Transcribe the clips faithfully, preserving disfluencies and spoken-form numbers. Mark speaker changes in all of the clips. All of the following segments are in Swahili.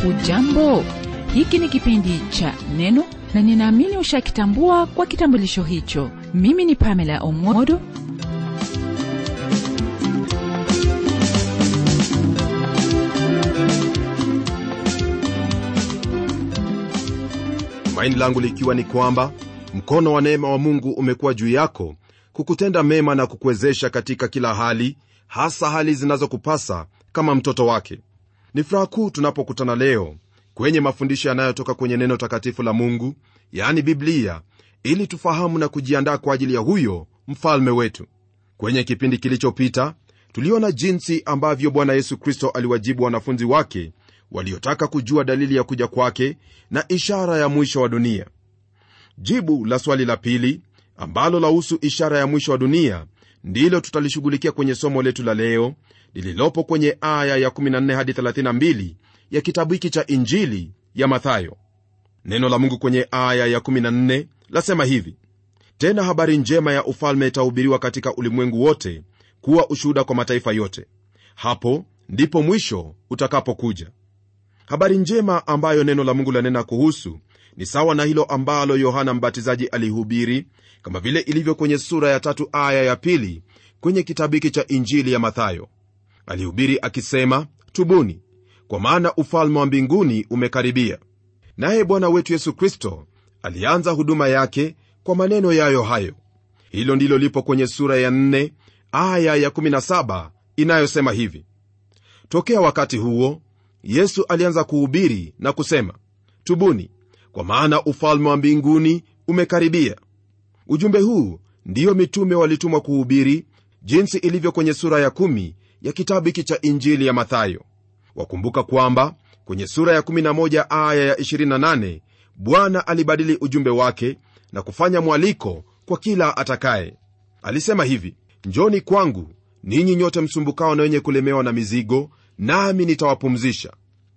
Speaker 1: Hujambo, hiki ni kipindi cha Neno na ninaamini ushakitambua kwa kitambulisho hicho. Mimi ni Pamela Omodo.
Speaker 2: Tumaini langu likiwa ni kwamba mkono wa neema wa Mungu umekuwa juu yako kukutenda mema na kukuwezesha katika kila hali, hasa hali zinazokupasa kama mtoto wake. Ni furaha kuu tunapokutana leo kwenye mafundisho yanayotoka kwenye neno takatifu la Mungu, yaani Biblia, ili tufahamu na kujiandaa kwa ajili ya huyo mfalme wetu. Kwenye kipindi kilichopita tuliona jinsi ambavyo Bwana Yesu Kristo aliwajibu wanafunzi wake waliotaka kujua dalili ya kuja kwake na ishara ya mwisho wa dunia. Jibu la swali la pili ambalo lahusu ishara ya mwisho wa dunia ndilo tutalishughulikia kwenye somo letu la leo, lililopo kwenye aya ya kumi na nne hadi thelathini na mbili ya kitabu hiki cha Injili ya Mathayo. Neno la Mungu kwenye aya ya kumi na nne lasema hivi: tena habari njema ya ufalme itahubiriwa katika ulimwengu wote kuwa ushuhuda kwa mataifa yote, hapo ndipo mwisho utakapokuja. Habari njema ambayo neno la Mungu lanena kuhusu ni sawa na hilo ambalo Yohana Mbatizaji alihubiri, kama vile ilivyo kwenye sura ya tatu aya ya pili kwenye kitabu hiki cha Injili ya Mathayo. Alihubiri akisema, tubuni, kwa maana ufalme wa mbinguni umekaribia. Naye Bwana wetu Yesu Kristo alianza huduma yake kwa maneno yayo hayo. Hilo ndilo lipo kwenye sura ya nne aya ya kumi na saba inayosema hivi: tokea wakati huo Yesu alianza kuhubiri na kusema, tubuni, kwa maana ufalme wa mbinguni umekaribia. Ujumbe huu ndiyo mitume walitumwa kuhubiri, jinsi ilivyo kwenye sura ya kumi ya kitabu hiki cha Injili ya Mathayo. Wakumbuka kwamba kwenye sura ya kumi na moja aya ya ishirini na nane Bwana alibadili ujumbe wake na kufanya mwaliko kwa kila atakaye. Alisema hivi: njoni kwangu ninyi nyote msumbukao na wenye kulemewa na mizigo, nami nitawapumzisha.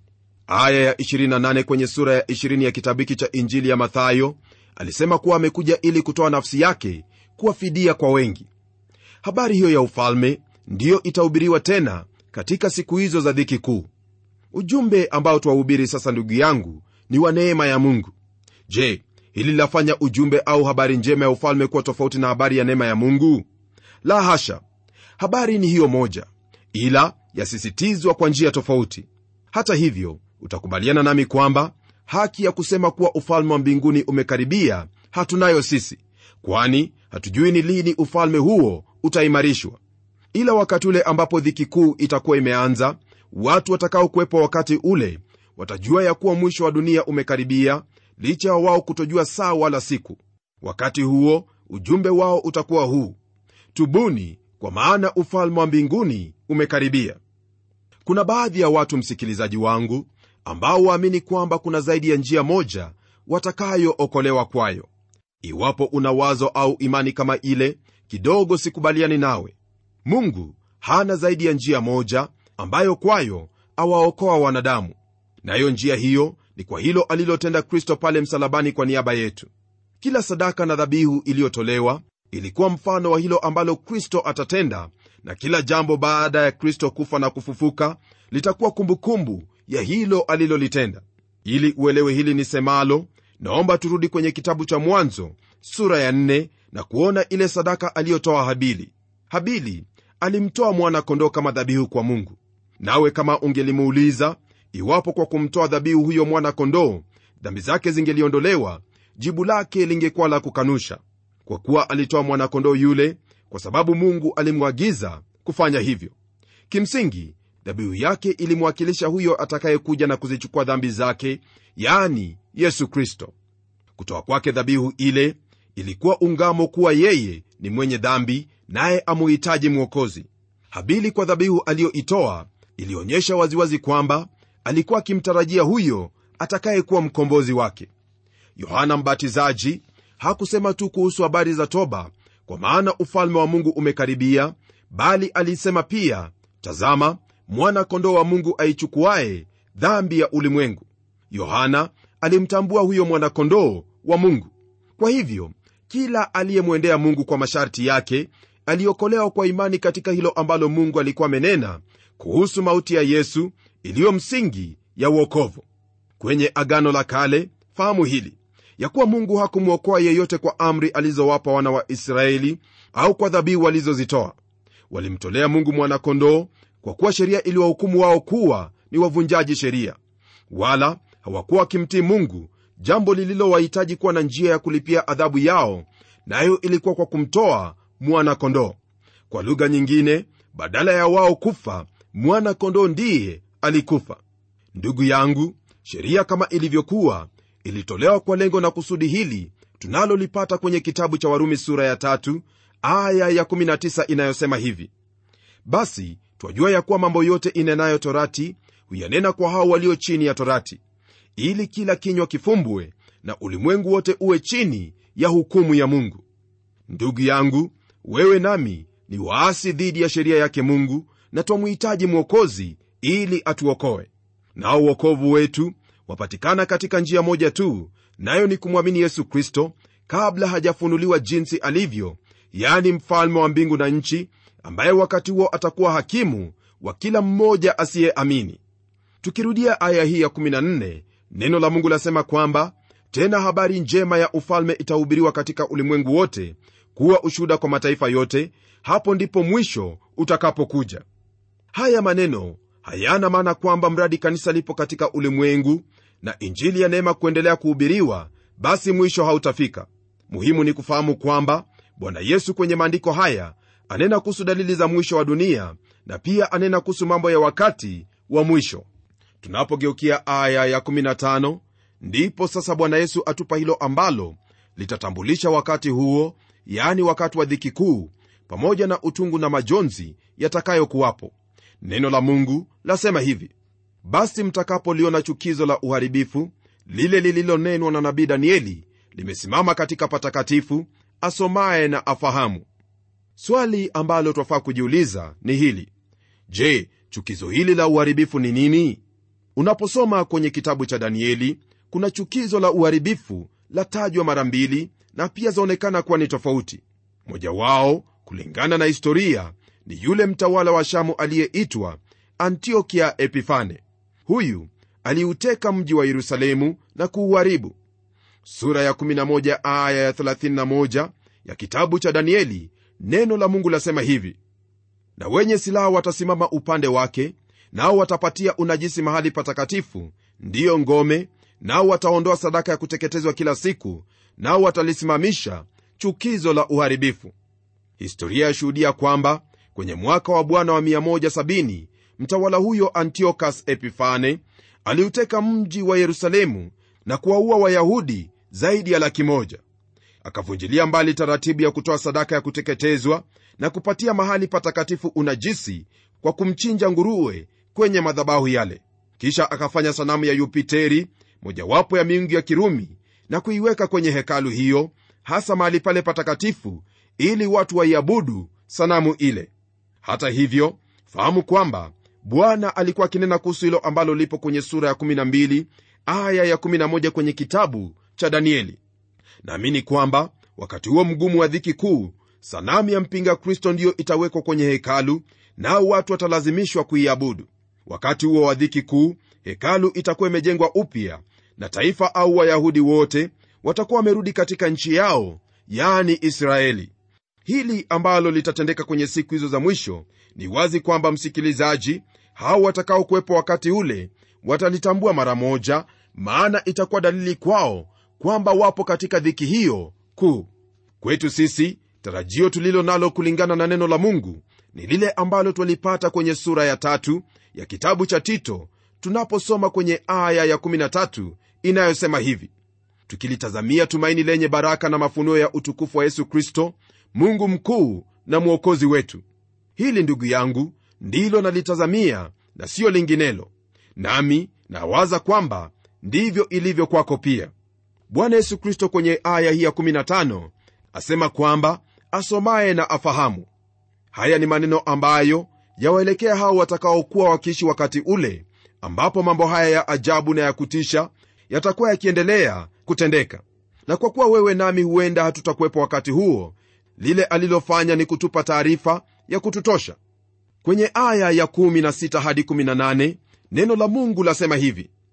Speaker 2: Aya ya ishirini na nane kwenye sura ya ishirini ya kitabu hiki cha Injili ya Mathayo alisema kuwa amekuja ili kutoa nafsi yake kuwa fidia kwa wengi. Habari hiyo ya ufalme ndiyo itahubiriwa tena katika siku hizo za dhiki kuu. Ujumbe ambao twahubiri sasa, ndugu yangu, ni wa neema ya Mungu. Je, hili lafanya ujumbe au habari njema ya ufalme kuwa tofauti na habari ya neema ya Mungu? La hasha. Habari ni hiyo moja, ila yasisitizwa kwa njia tofauti. Hata hivyo, utakubaliana nami kwamba haki ya kusema kuwa ufalme wa mbinguni umekaribia hatunayo sisi, kwani hatujui ni lini ufalme huo utaimarishwa. Ila wakati ule ambapo dhiki kuu itakuwa imeanza, watu watakao kuwepo wakati ule watajua ya kuwa mwisho wa dunia umekaribia, licha ya wao kutojua saa wala siku. Wakati huo ujumbe wao utakuwa huu: tubuni, kwa maana ufalme wa mbinguni umekaribia. Kuna baadhi ya watu, msikilizaji wangu, ambao waamini kwamba kuna zaidi ya njia moja watakayookolewa kwayo. Iwapo una wazo au imani kama ile, kidogo sikubaliani nawe. Mungu hana zaidi ya njia moja ambayo kwayo awaokoa wanadamu, nayo njia hiyo ni kwa hilo alilotenda Kristo pale msalabani kwa niaba yetu. Kila sadaka na dhabihu iliyotolewa ilikuwa mfano wa hilo ambalo Kristo atatenda, na kila jambo baada ya Kristo kufa na kufufuka litakuwa kumbukumbu ya hilo alilolitenda. Ili uelewe hili nisemalo, naomba turudi kwenye kitabu cha Mwanzo sura ya nne na kuona ile sadaka aliyotoa Habili. Habili alimtoa mwana kondoo kama dhabihu kwa Mungu. Nawe kama ungelimuuliza iwapo kwa kumtoa dhabihu huyo mwana kondoo dhambi zake zingeliondolewa, jibu lake lingekuwa la kukanusha, kwa kuwa alitoa mwana kondoo yule kwa sababu Mungu alimwagiza kufanya hivyo. Kimsingi, dhabihu yake ilimwakilisha huyo atakayekuja na kuzichukua dhambi zake, yaani Yesu Kristo. Kutoa kwake dhabihu ile ilikuwa ungamo kuwa yeye ni mwenye dhambi, naye amuhitaji mwokozi. Habili kwa dhabihu aliyoitoa ilionyesha waziwazi kwamba alikuwa akimtarajia huyo atakayekuwa mkombozi wake. Yohana Mbatizaji hakusema tu kuhusu habari za toba, kwa maana ufalme wa Mungu umekaribia, bali alisema pia, tazama, mwana kondoo wa Mungu aichukuaye dhambi ya ulimwengu. Yohana alimtambua huyo mwana kondoo wa Mungu. Kwa hivyo kila aliyemwendea Mungu kwa masharti yake aliokolewa kwa imani katika hilo ambalo Mungu alikuwa amenena kuhusu mauti ya Yesu iliyo msingi ya wokovu. Kwenye Agano la Kale fahamu hili, ya kuwa Mungu hakumwokoa yeyote kwa amri alizowapa wana wa Israeli au kwa dhabihu walizozitoa. Walimtolea Mungu mwana-kondoo kwa kuwa sheria iliwahukumu wao kuwa ni wavunjaji sheria, wala hawakuwa wakimtii Mungu, jambo lililowahitaji kuwa na njia ya kulipia adhabu yao, nayo ilikuwa kwa kumtoa mwana-kondoo. Kwa lugha nyingine, badala ya wao kufa, mwana-kondoo ndiye alikufa. Ndugu yangu, sheria kama ilivyokuwa ilitolewa kwa lengo na kusudi hili tunalolipata kwenye kitabu cha Warumi sura ya tatu aya ya kumi na tisa inayosema hivi: basi twajua ya kuwa mambo yote inenayo torati huyanena kwa hao walio chini ya torati, ili kila kinywa kifumbwe na ulimwengu wote uwe chini ya hukumu ya Mungu. Ndugu yangu, wewe nami ni waasi dhidi ya sheria yake Mungu, na twamhitaji mwokozi ili atuokoe. Nao wokovu wetu wapatikana katika njia moja tu, nayo ni kumwamini Yesu Kristo kabla hajafunuliwa jinsi alivyo, yani mfalme wa mbingu na nchi, ambaye wakati huo atakuwa hakimu wa kila mmoja asiyeamini. Tukirudia aya hii ya kumi na nne, neno la Mungu lasema kwamba tena habari njema ya ufalme itahubiriwa katika ulimwengu wote kuwa ushuhuda kwa mataifa yote, hapo ndipo mwisho utakapokuja. Haya maneno hayana maana kwamba mradi kanisa lipo katika ulimwengu na injili ya neema kuendelea kuhubiriwa, basi mwisho hautafika. Muhimu ni kufahamu kwamba Bwana Yesu kwenye maandiko haya anena kuhusu dalili za mwisho wa dunia, na pia anena kuhusu mambo ya wakati wa mwisho. Tunapogeukia aya ya kumi na tano, ndipo sasa Bwana Yesu atupa hilo ambalo litatambulisha wakati huo, yani wakati wa dhiki kuu, pamoja na utungu na majonzi yatakayokuwapo. Neno la Mungu lasema hivi: basi mtakapoliona chukizo la uharibifu lile lililonenwa na nabii Danieli limesimama katika patakatifu, asomaye na afahamu. Swali ambalo twafaa kujiuliza ni hili: je, chukizo hili la uharibifu ni nini? Unaposoma kwenye kitabu cha Danieli, kuna chukizo la uharibifu latajwa mara mbili, na pia zaonekana kuwa ni tofauti. Moja wao, kulingana na historia, ni yule mtawala wa Shamu aliyeitwa Antiokia Epifane. Huyu aliuteka mji wa Yerusalemu na kuuharibu. Sura ya kumi na moja aya ya thelathini na moja ya kitabu cha Danieli, neno la Mungu lasema hivi: na wenye silaha watasimama upande wake, nao watapatia unajisi mahali patakatifu, ndiyo ngome, nao wataondoa sadaka ya kuteketezwa kila siku, nao watalisimamisha chukizo la uharibifu. Historia yashuhudia kwamba kwenye mwaka wa Bwana wa mia moja sabini mtawala huyo Antiochus Epifane aliuteka mji wa Yerusalemu na kuwaua Wayahudi zaidi ya laki moja. Akavunjilia mbali taratibu ya kutoa sadaka ya kuteketezwa na kupatia mahali patakatifu unajisi kwa kumchinja nguruwe kwenye madhabahu yale. Kisha akafanya sanamu ya Yupiteri, mojawapo ya miungu ya Kirumi, na kuiweka kwenye hekalu hiyo, hasa mahali pale patakatifu, ili watu waiabudu sanamu ile. Hata hivyo, fahamu kwamba Bwana alikuwa akinena kuhusu hilo ambalo lipo kwenye sura ya kumi na mbili aya ya kumi na moja kwenye kitabu cha Danieli. Naamini kwamba wakati huo mgumu wa dhiki kuu, sanamu ya mpinga Kristo ndiyo itawekwa kwenye hekalu, nao watu watalazimishwa kuiabudu. Wakati huo wa dhiki kuu, hekalu itakuwa imejengwa upya, na taifa au Wayahudi wote watakuwa wamerudi katika nchi yao, yani Israeli. Hili ambalo litatendeka kwenye siku hizo za mwisho, ni wazi kwamba msikilizaji, hao watakao kuwepo wakati ule watalitambua mara moja, maana itakuwa dalili kwao kwamba wapo katika dhiki hiyo kuu. Kwetu sisi, tarajio tulilo nalo kulingana na neno la Mungu ni lile ambalo twalipata kwenye sura ya tatu ya kitabu cha Tito, tunaposoma kwenye aya ya kumi na tatu inayosema hivi: tukilitazamia tumaini lenye baraka na mafunuo ya utukufu wa Yesu Kristo, Mungu mkuu na mwokozi wetu. Hili ndugu yangu ndilo nalitazamia na sio linginelo, nami nawaza kwamba ndivyo ilivyo kwako pia. Bwana Yesu Kristo kwenye aya hii ya kumi na tano asema kwamba asomaye na afahamu. Haya ni maneno ambayo yawaelekea hao watakaokuwa wakiishi wakati ule ambapo mambo haya ya ajabu na ya kutisha yatakuwa yakiendelea kutendeka. Na kwa kuwa wewe nami huenda hatutakuwepo wakati huo, lile alilofanya ni kutupa taarifa ya kututosha. Kwenye aya ya kumi na sita hadi kumi na nane neno la Mungu lasema hivi: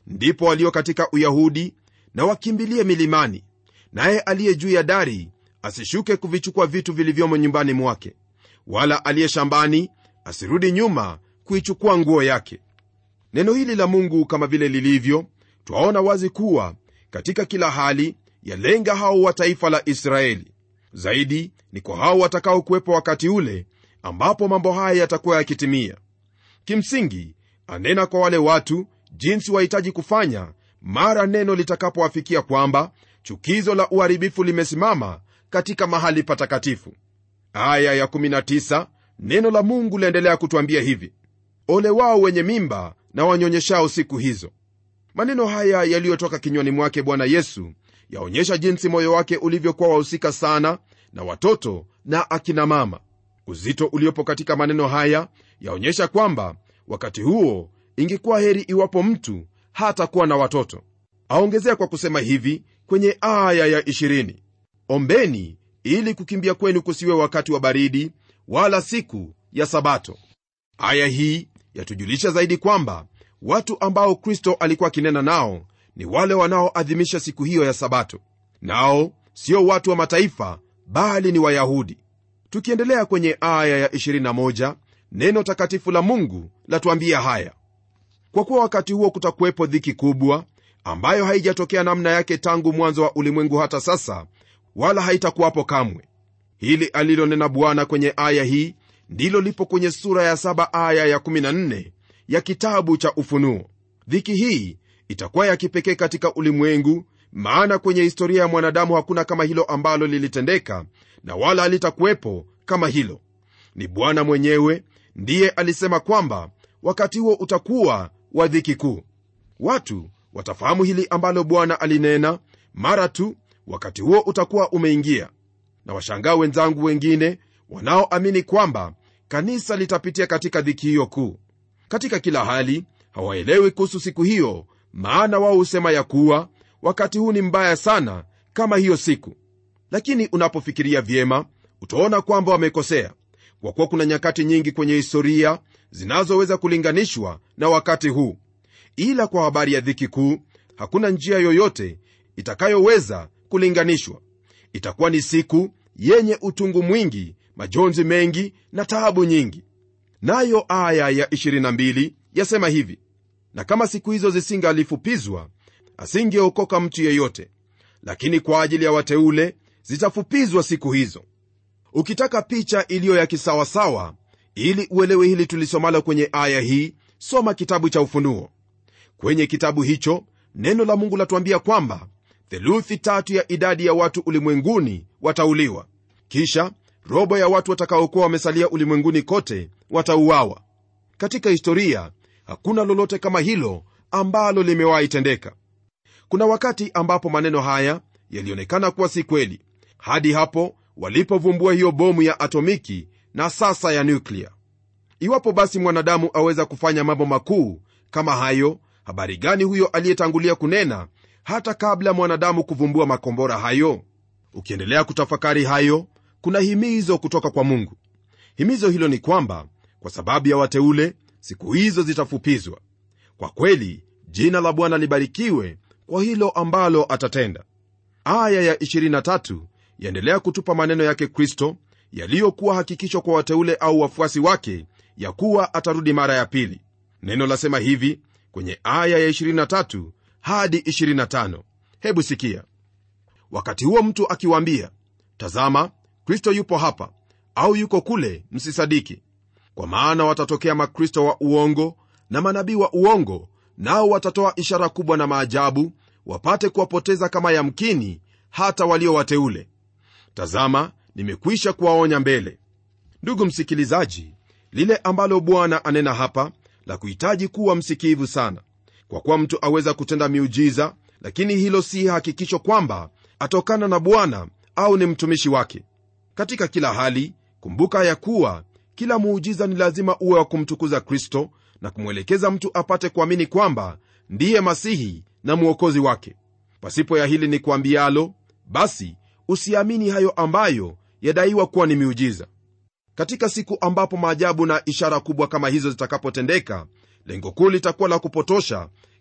Speaker 2: ndipo walio katika Uyahudi na wakimbilie milimani, naye aliye juu ya dari asishuke kuvichukua vitu vilivyomo nyumbani mwake, wala aliye shambani asirudi nyuma kuichukua nguo yake. Neno hili la Mungu kama vile lilivyo, twaona wazi kuwa katika kila hali yalenga hao wa taifa la Israeli. Zaidi ni kwa hao watakao kuwepo wakati ule ambapo mambo haya yatakuwa yakitimia. Kimsingi anena kwa wale watu jinsi wahitaji kufanya mara neno litakapowafikia kwamba chukizo la uharibifu limesimama katika mahali patakatifu. Aya ya kumi na tisa, neno la Mungu laendelea kutuambia hivi: ole wao wenye mimba na wanyonyeshao siku hizo. Maneno haya yaliyotoka kinywani mwake Bwana Yesu yaonyesha jinsi moyo wake ulivyokuwa wahusika sana na watoto na akina mama. Uzito uliopo katika maneno haya yaonyesha kwamba wakati huo ingekuwa heri iwapo mtu hata kuwa na watoto. Aongezea kwa kusema hivi kwenye aya ya ishirini: ombeni ili kukimbia kwenu kusiwe wakati wa baridi, wala siku ya Sabato. Aya hii yatujulisha zaidi kwamba watu ambao Kristo alikuwa kinena nao ni wale wanaoadhimisha siku hiyo ya Sabato, nao sio watu wa mataifa bali ni Wayahudi. Tukiendelea kwenye aya ya ishirini na moja, neno takatifu la Mungu latuambia haya: kwa kuwa wakati huo kutakuwepo dhiki kubwa ambayo haijatokea namna yake tangu mwanzo wa ulimwengu hata sasa, wala haitakuwapo kamwe. Hili alilonena Bwana kwenye aya hii ndilo lipo kwenye sura ya saba aya ya kumi na nne ya kitabu cha Ufunuo. Dhiki hii itakuwa ya kipekee katika ulimwengu, maana kwenye historia ya mwanadamu hakuna kama hilo ambalo lilitendeka, na wala halitakuwepo kama hilo. Ni Bwana mwenyewe ndiye alisema kwamba wakati huo utakuwa wa dhiki kuu. Watu watafahamu hili ambalo Bwana alinena mara tu wakati huo utakuwa umeingia. Na washangaa wenzangu wengine wanaoamini kwamba kanisa litapitia katika dhiki hiyo kuu. Katika kila hali hawaelewi kuhusu siku hiyo, maana wao husema ya kuwa wakati huu ni mbaya sana kama hiyo siku. Lakini unapofikiria vyema utaona kwamba wamekosea, kwa kuwa kuna nyakati nyingi kwenye historia zinazoweza kulinganishwa na wakati huu. Ila kwa habari ya dhiki kuu hakuna njia yoyote itakayoweza kulinganishwa. Itakuwa ni siku yenye utungu mwingi, majonzi mengi na taabu nyingi. Nayo aya ya ishirini na mbili yasema hivi: na kama siku hizo zisingalifupizwa asingeokoka mtu yeyote, lakini kwa ajili ya wateule zitafupizwa siku hizo. Ukitaka picha iliyo ya kisawasawa ili uelewe hili tulisomalo kwenye aya hii, soma kitabu cha Ufunuo. Kwenye kitabu hicho neno la Mungu latuambia kwamba theluthi tatu ya idadi ya watu ulimwenguni watauliwa, kisha robo ya watu watakaokuwa wamesalia ulimwenguni kote watauawa. Katika historia hakuna lolote kama hilo ambalo limewahi tendeka. Kuna wakati ambapo maneno haya yalionekana kuwa si kweli, hadi hapo walipovumbua hiyo bomu ya atomiki na sasa ya nyuklia. Iwapo basi mwanadamu aweza kufanya mambo makuu kama hayo, habari gani huyo aliyetangulia kunena hata kabla mwanadamu kuvumbua makombora hayo? Ukiendelea kutafakari hayo, kuna himizo kutoka kwa Mungu. Himizo hilo ni kwamba kwa sababu ya wateule siku hizo zitafupizwa. Kwa kweli jina la Bwana libarikiwe kwa hilo ambalo atatenda. Aya ya ishirini na tatu yaendelea kutupa maneno yake Kristo yaliyokuwa hakikisho kwa wateule au wafuasi wake ya kuwa atarudi mara ya pili. Neno lasema hivi kwenye aya ya ishirini na tatu hadi ishirini na tano. Hebu sikia: wakati huo mtu akiwaambia, tazama Kristo yupo hapa au yuko kule, msisadiki. Kwa maana watatokea makristo wa uongo na manabii wa uongo, nao watatoa ishara kubwa na maajabu, wapate kuwapoteza kama yamkini hata walio wateule. Tazama, nimekwisha kuwaonya mbele. Ndugu msikilizaji, lile ambalo Bwana anena hapa la kuhitaji kuwa msikivu sana, kwa kuwa mtu aweza kutenda miujiza, lakini hilo si hakikisho kwamba atokana na Bwana au ni mtumishi wake. Katika kila hali kumbuka ya kuwa kila muujiza ni lazima uwe wa kumtukuza Kristo na kumwelekeza mtu apate kuamini kwamba ndiye Masihi na Mwokozi wake. Pasipo ya hili ni kuambialo, basi usiamini hayo ambayo yadaiwa kuwa ni miujiza. Katika siku ambapo maajabu na ishara kubwa kama hizo zitakapotendeka, lengo kuu litakuwa la kupotosha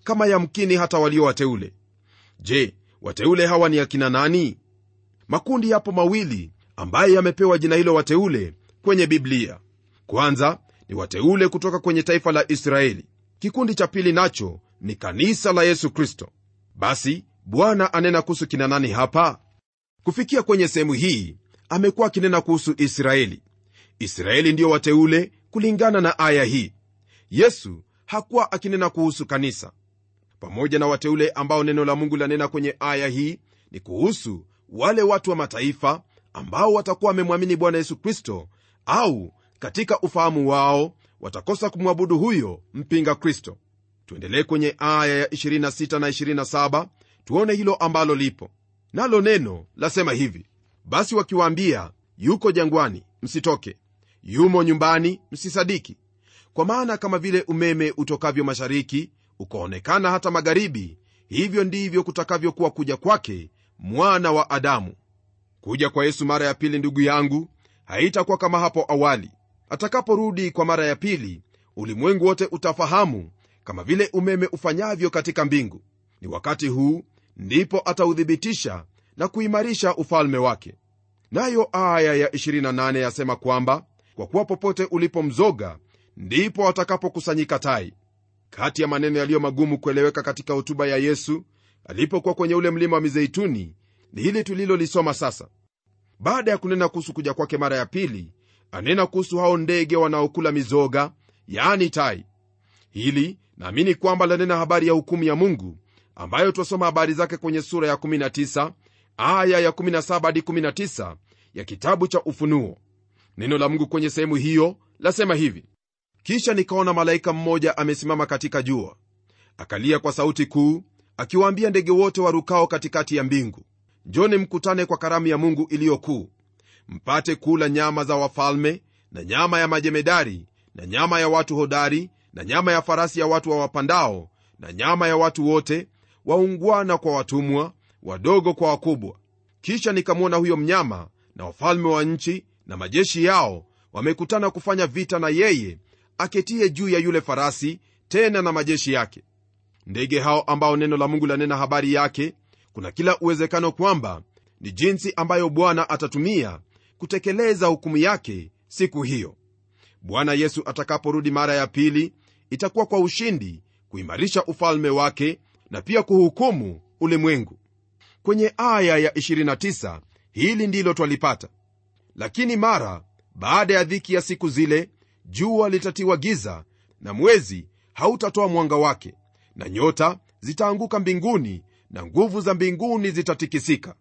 Speaker 2: kama yamkini hata walio wateule. Je, wateule hawa ni akina nani? Makundi yapo mawili ambaye yamepewa jina hilo wateule kwenye Biblia. Kwanza ni wateule kutoka kwenye taifa la Israeli. Kikundi cha pili nacho ni kanisa la Yesu Kristo. Basi Bwana anena kuhusu kina nani hapa? Kufikia kwenye sehemu hii amekuwa akinena kuhusu Israeli. Israeli ndio wateule kulingana na aya hii. Yesu hakuwa akinena kuhusu kanisa. Pamoja na wateule ambao neno la Mungu lanena kwenye aya hii ni kuhusu wale watu wa mataifa ambao watakuwa wamemwamini Bwana Yesu Kristo, au katika ufahamu wao watakosa kumwabudu huyo mpinga Kristo. Tuendelee kwenye aya ya ishirini na sita na ishirini na saba tuone hilo ambalo lipo. Nalo neno lasema hivi: basi wakiwaambia yuko jangwani, msitoke; yumo nyumbani, msisadiki. Kwa maana kama vile umeme utokavyo mashariki ukaonekana hata magharibi, hivyo ndivyo kutakavyokuwa kuja kwake mwana wa Adamu. Kuja kwa Yesu mara ya pili, ndugu yangu, haitakuwa kama hapo awali. Atakaporudi kwa mara ya pili, ulimwengu wote utafahamu kama vile umeme ufanyavyo katika mbingu. Ni wakati huu ndipo ataudhibitisha na kuimarisha ufalme wake. Nayo aya ya ishirini na nane yasema kwamba kwa kuwa popote ulipo mzoga ndipo watakapokusanyika tai. Kati ya maneno yaliyo magumu kueleweka katika hotuba ya Yesu alipokuwa kwenye ule mlima wa Mizeituni ni hili tulilolisoma sasa. Baada ya kunena kuhusu kuja kwake mara ya pili, anena kuhusu hao ndege wanaokula mizoga, yaani tai. Hili naamini kwamba lanena habari ya hukumu ya Mungu ambayo twasoma habari zake kwenye sura ya kumi na tisa aya ya kumi na saba hadi kumi na tisa ya kitabu cha Ufunuo. Neno la Mungu kwenye sehemu hiyo lasema hivi: kisha nikaona malaika mmoja amesimama katika jua, akalia kwa sauti kuu, akiwaambia ndege wote warukao katikati ya mbingu, njoni mkutane kwa karamu ya Mungu iliyo kuu, mpate kula nyama za wafalme na nyama ya majemedari na nyama ya watu hodari na nyama ya farasi ya watu wa wapandao na nyama ya watu wote, waungwana kwa watumwa, wadogo kwa wakubwa. Kisha nikamwona huyo mnyama na wafalme wa nchi na majeshi yao wamekutana kufanya vita na yeye aketie juu ya yule farasi, tena na majeshi yake. Ndege hao ambao neno la Mungu lanena habari yake, kuna kila uwezekano kwamba ni jinsi ambayo Bwana atatumia kutekeleza hukumu yake siku hiyo. Bwana Yesu atakaporudi mara ya pili, itakuwa kwa ushindi, kuimarisha ufalme wake na pia kuhukumu ulimwengu. Kwenye aya ya ishirini na tisa hili ndilo twalipata: lakini mara baada ya dhiki ya siku zile, jua litatiwa giza na mwezi hautatoa mwanga wake, na nyota zitaanguka mbinguni na nguvu za mbinguni zitatikisika.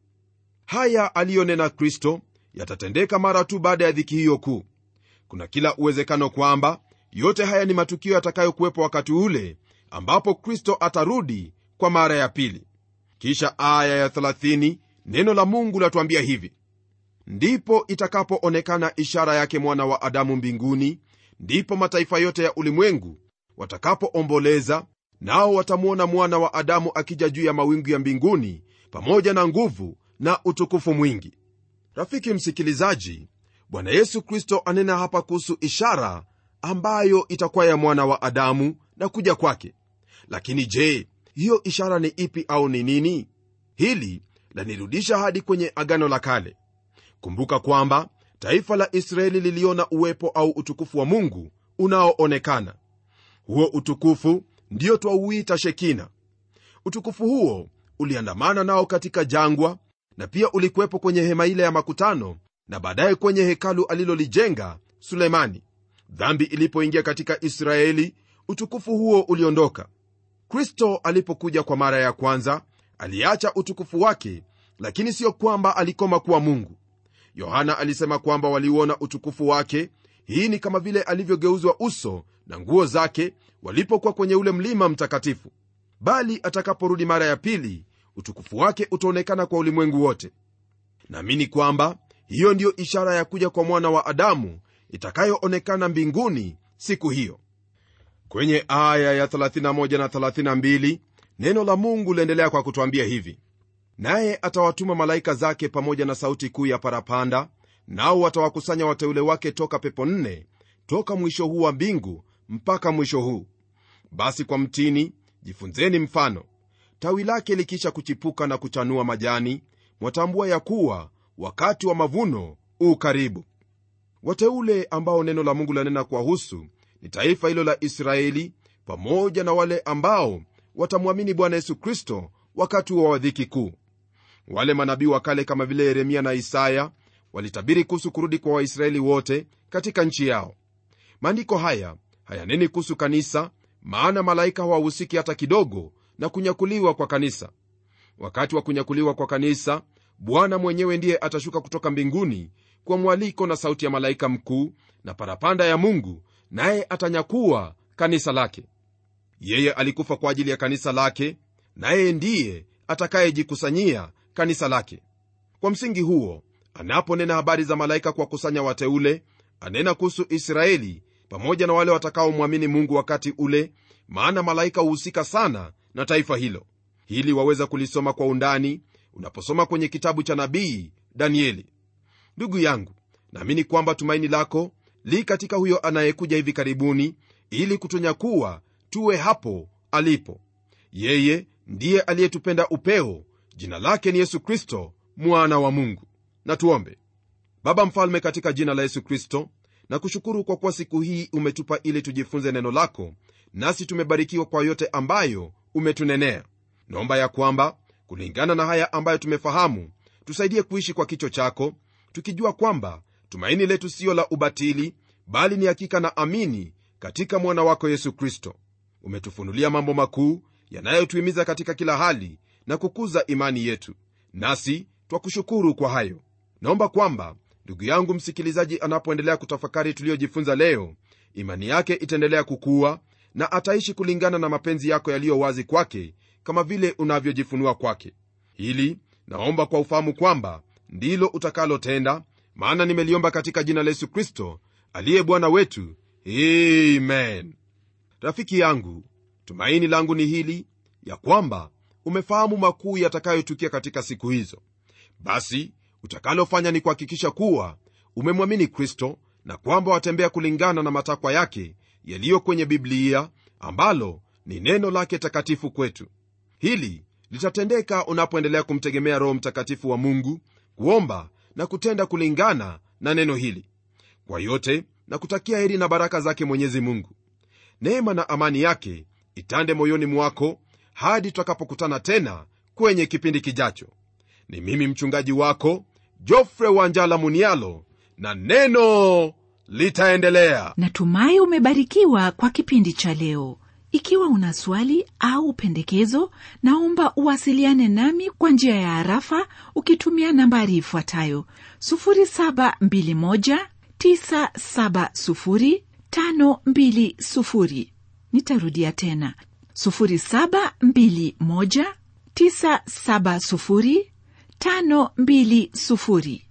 Speaker 2: Haya aliyonena Kristo yatatendeka mara tu baada ya dhiki hiyo kuu. Kuna kila uwezekano kwamba yote haya ni matukio yatakayokuwepo wakati ule ambapo Kristo atarudi kwa mara ya pili. Kisha aya ya thelathini neno la Mungu latuambia hivi: ndipo itakapoonekana ishara yake mwana wa Adamu mbinguni, ndipo mataifa yote ya ulimwengu watakapoomboleza, nao watamwona mwana wa Adamu akija juu ya mawingu ya mbinguni pamoja na nguvu na utukufu mwingi. Rafiki msikilizaji, Bwana Yesu Kristo anena hapa kuhusu ishara ambayo itakuwa ya mwana wa Adamu na kuja kwake. Lakini je, hiyo ishara ni ipi au ni nini? Hili lanirudisha hadi kwenye Agano la Kale. Kumbuka kwamba taifa la Israeli liliona uwepo au utukufu wa Mungu unaoonekana. Huo utukufu ndio twauita Shekina. Utukufu huo uliandamana nao katika jangwa, na pia ulikuwepo kwenye hema ile ya makutano, na baadaye kwenye hekalu alilolijenga Sulemani. Dhambi ilipoingia katika Israeli, utukufu huo uliondoka. Kristo alipokuja kwa mara ya kwanza, aliacha utukufu wake, lakini sio kwamba alikoma kuwa Mungu. Yohana alisema kwamba waliuona utukufu wake. Hii ni kama vile alivyogeuzwa uso na nguo zake walipokuwa kwenye ule mlima mtakatifu. Bali atakaporudi mara ya pili, utukufu wake utaonekana kwa ulimwengu wote. Naamini kwamba hiyo ndiyo ishara ya kuja kwa mwana wa Adamu itakayoonekana mbinguni siku hiyo. Kwenye aya ya thelathini na moja na thelathini na mbili neno la Mungu laendelea kwa kutuambia hivi: naye atawatuma malaika zake pamoja na sauti kuu ya parapanda, nao watawakusanya wateule wake toka pepo nne, toka mwisho huu wa mbingu mpaka mwisho huu. Basi kwa mtini jifunzeni mfano. Tawi lake likisha kuchipuka na kuchanua majani, mwatambua ya kuwa wakati wa mavuno u karibu. Wateule ambao neno la Mungu lanena kuwahusu ni taifa hilo la Israeli, pamoja na wale ambao watamwamini Bwana Yesu Kristo wakati wa dhiki kuu. Wale manabii wa kale kama vile Yeremia na Isaya walitabiri kuhusu kurudi kwa Waisraeli wote katika nchi yao. Maandiko haya hayaneni kuhusu kanisa, maana malaika hawahusiki hata kidogo na kunyakuliwa kwa kanisa. Wakati wa kunyakuliwa kwa kanisa, Bwana mwenyewe ndiye atashuka kutoka mbinguni kwa mwaliko na sauti ya malaika mkuu na parapanda ya Mungu, naye atanyakua kanisa lake. Yeye alikufa kwa ajili ya kanisa lake, naye ndiye atakayejikusanyia kanisa lake. Kwa msingi huo, anaponena habari za malaika kwa kusanya wateule, anena kuhusu Israeli pamoja na wale watakaomwamini Mungu wakati ule, maana malaika huhusika sana na taifa hilo. Hili waweza kulisoma kwa undani unaposoma kwenye kitabu cha nabii Danieli. Ndugu yangu, naamini kwamba tumaini lako li katika huyo anayekuja hivi karibuni ili kutunyakua tuwe hapo alipo. Yeye ndiye aliyetupenda upeo. Jina lake ni Yesu Kristo, mwana wa Mungu. Na tuombe. Baba mfalme, katika jina la Yesu Kristo, na kushukuru kwa kuwa siku hii umetupa ili tujifunze neno lako, nasi tumebarikiwa kwa yote ambayo umetunenea. Naomba ya kwamba kulingana na haya ambayo tumefahamu, tusaidie kuishi kwa kicho chako, tukijua kwamba tumaini letu sio la ubatili, bali ni hakika na amini katika mwana wako Yesu Kristo. Umetufunulia mambo makuu yanayotuhimiza katika kila hali na kukuza imani yetu, nasi twakushukuru kwa hayo. Naomba kwamba ndugu yangu msikilizaji anapoendelea kutafakari tuliojifunza leo, imani yake itaendelea kukua na ataishi kulingana na mapenzi yako yaliyo wazi kwake, kama vile unavyojifunua kwake. Hili naomba kwa ufahamu kwamba ndilo utakalotenda, maana nimeliomba katika jina la Yesu Kristo aliye Bwana wetu. Amen. Rafiki yangu, tumaini langu ni hili, ya kwamba umefahamu makuu yatakayotukia katika siku hizo. Basi utakalofanya ni kuhakikisha kuwa umemwamini Kristo na kwamba watembea kulingana na matakwa yake yaliyo kwenye Biblia, ambalo ni neno lake takatifu kwetu. Hili litatendeka unapoendelea kumtegemea Roho Mtakatifu wa Mungu, kuomba na kutenda kulingana na neno hili. Kwa yote na kutakia heri na baraka zake Mwenyezi Mungu. Neema na amani yake itande moyoni mwako hadi tutakapokutana tena kwenye kipindi kijacho. Ni mimi mchungaji wako Geoffrey Wanjala Munialo, na neno litaendelea.
Speaker 1: Natumai umebarikiwa kwa kipindi cha leo. Ikiwa una swali au pendekezo, naomba uwasiliane nami kwa njia ya harafa ukitumia nambari ifuatayo: sufuri saba mbili moja tisa saba sufuri tano mbili sufuri. Nitarudia tena: sufuri saba mbili moja tisa saba sufuri tano mbili sufuri.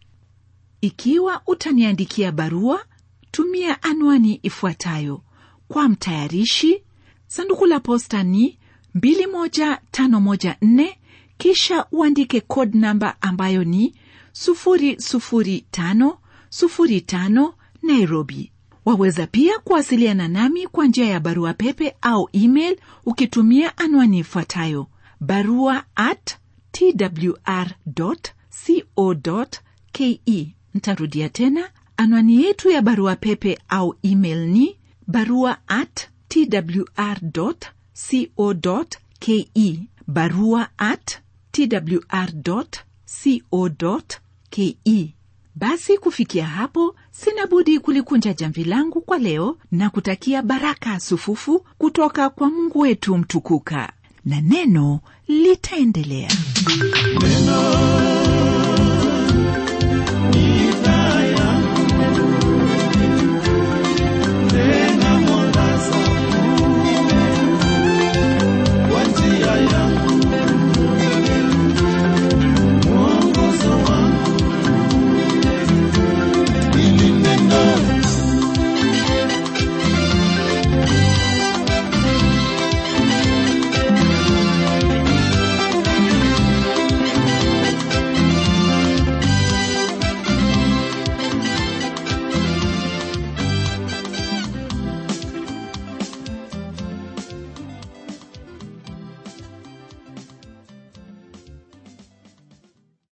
Speaker 1: Ikiwa utaniandikia barua, tumia anwani ifuatayo: kwa mtayarishi, sanduku la posta ni mbili moja tano moja nne, kisha uandike code namba ambayo ni sufuri sufuri tano sufuri tano, Nairobi. Waweza pia kuwasiliana nami kwa njia ya barua pepe au email ukitumia anwani ifuatayo: barua at t w r dot co dot ke. Nitarudia tena, anwani yetu ya barua pepe au email ni barua at t w r dot co dot ke, barua at t w r dot co dot ke. Basi kufikia hapo, sina budi kulikunja jamvi langu kwa leo na kutakia baraka sufufu kutoka kwa Mungu wetu mtukuka, na neno litaendelea. Neno